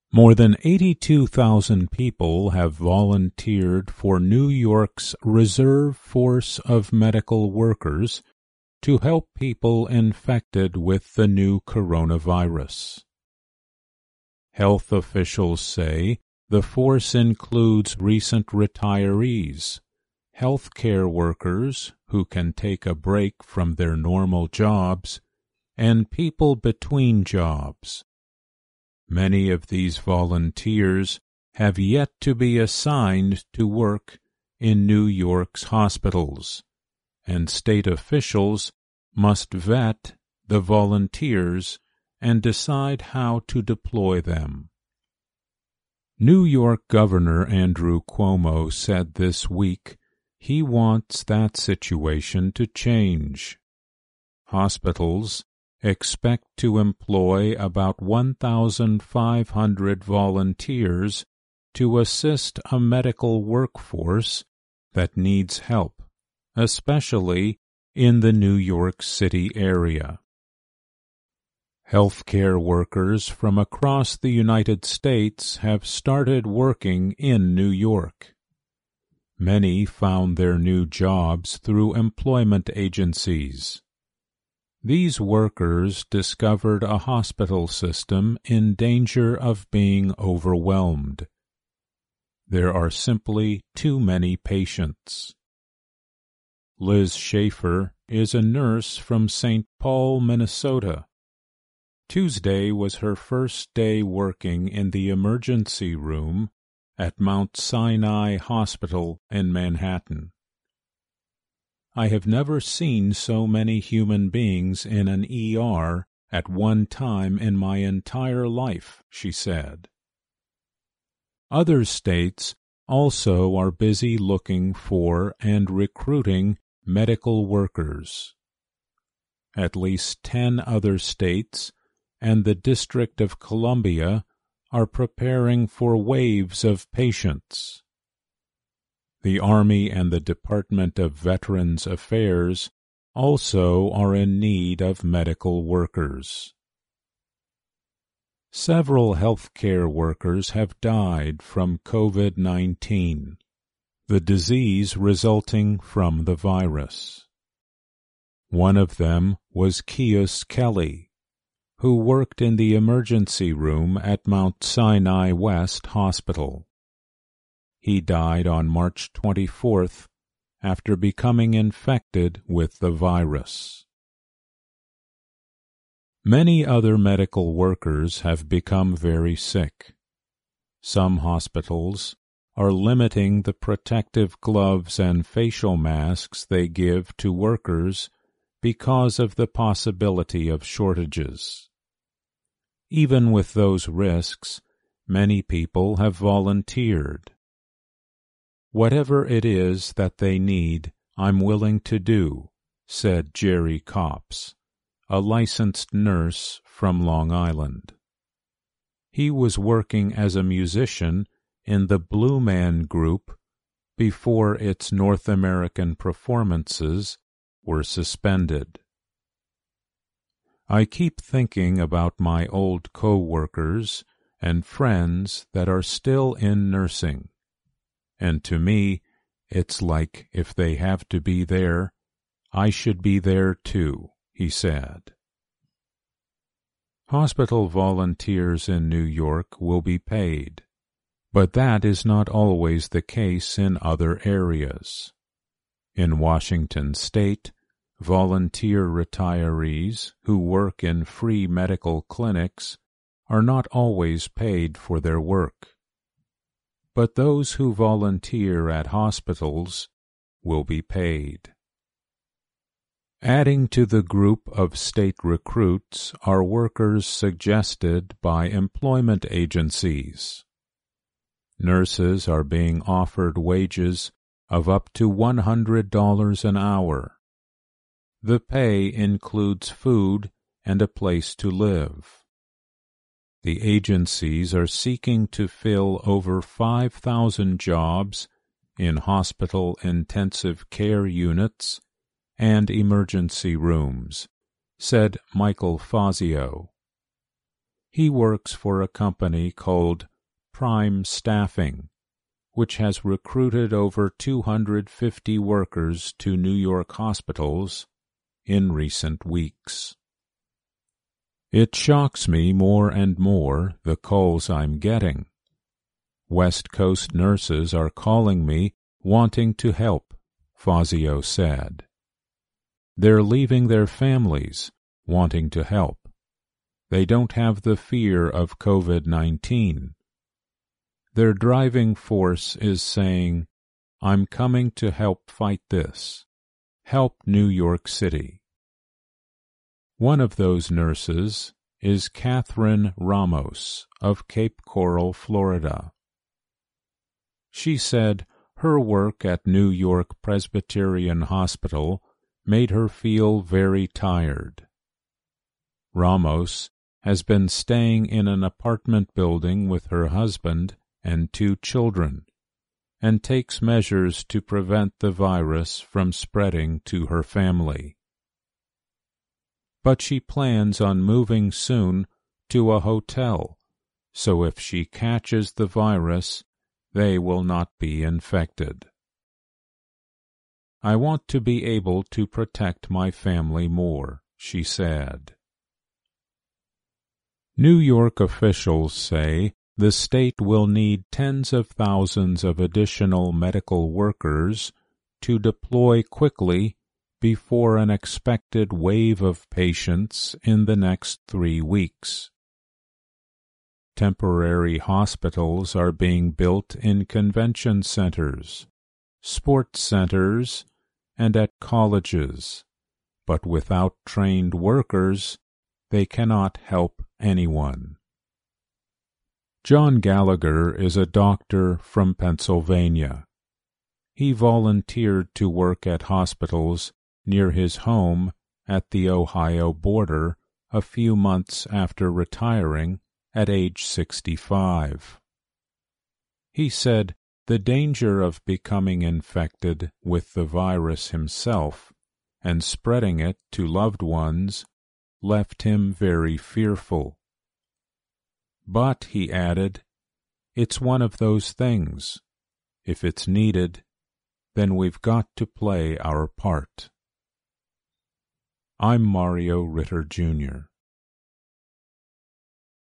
More than 82,000 people have volunteered for New York's Reserve Force of Medical Workers to help people infected with the new coronavirus. Health officials say the force includes recent retirees, healthcare workers who can take a break from their normal jobs, and people between jobs. Many of these volunteers have yet to be assigned to work in New York's hospitals, and state officials must vet the volunteers and decide how to deploy them. New York Governor Andrew Cuomo said this week he wants that situation to change. Hospitals expect to employ about 1,500 volunteers to assist a medical workforce that needs help, especially in the New York City area. Healthcare workers from across the United States have started working in New York. Many found their new jobs through employment agencies. These workers discovered a hospital system in danger of being overwhelmed. There are simply too many patients. Liz Schaefer is a nurse from St. Paul, Minnesota. Tuesday was her first day working in the emergency room at Mount Sinai Hospital in Manhattan. I have never seen so many human beings in an ER at one time in my entire life, she said. Other states also are busy looking for and recruiting medical workers. At least 10 other states and the District of Columbia are preparing for waves of patients. The Army and the Department of Veterans Affairs also are in need of medical workers. Several healthcare workers have died from COVID-19, the disease resulting from the virus. One of them was Kius Kelly, who worked in the emergency room at Mount Sinai West Hospital. He died on March 24th after becoming infected with the virus. Many other medical workers have become very sick. Some hospitals are limiting the protective gloves and facial masks they give to workers because of the possibility of shortages. Even with those risks, many people have volunteered. Whatever it is that they need, I'm willing to do, said Jerry Copps, a licensed nurse from Long Island. He was working as a musician in the Blue Man Group before its North American performances were suspended. I keep thinking about my old co-workers and friends that are still in nursing. And to me, it's like if they have to be there, I should be there too, he said. Hospital volunteers in New York will be paid, but that is not always the case in other areas. In Washington State, volunteer retirees who work in free medical clinics are not always paid for their work. But those who volunteer at hospitals will be paid. Adding to the group of state recruits are workers suggested by employment agencies. Nurses are being offered wages of up to $100 an hour. The pay includes food and a place to live. The agencies are seeking to fill over 5,000 jobs in hospital intensive care units and emergency rooms, said Michael Fazio. He works for a company called Prime Staffing, which has recruited over 250 workers to New York hospitals in recent weeks. It shocks me more and more, the calls I'm getting. West Coast nurses are calling me wanting to help, Fazio said. They're leaving their families, wanting to help. They don't have the fear of COVID-19. Their driving force is saying, I'm coming to help fight this. Help New York City. One of those nurses is Catherine Ramos of Cape Coral, Florida. She said her work at New York Presbyterian Hospital made her feel very tired. Ramos has been staying in an apartment building with her husband and 2 children, and takes measures to prevent the virus from spreading to her family. But she plans on moving soon to a hotel, so if she catches the virus, they will not be infected. I want to be able to protect my family more, she said. New York officials say the state will need tens of thousands of additional medical workers to deploy quickly before an expected wave of patients in the next 3 weeks. Temporary hospitals are being built in convention centers, sports centers, and at colleges, but without trained workers, they cannot help anyone. John Gallagher is a doctor from Pennsylvania. He volunteered to work at hospitals near his home at the Ohio border a few months after retiring at age 65. He said the danger of becoming infected with the virus himself and spreading it to loved ones left him very fearful. But, he added, it's one of those things. If it's needed, then we've got to play our part. I'm Mario Ritter, Jr.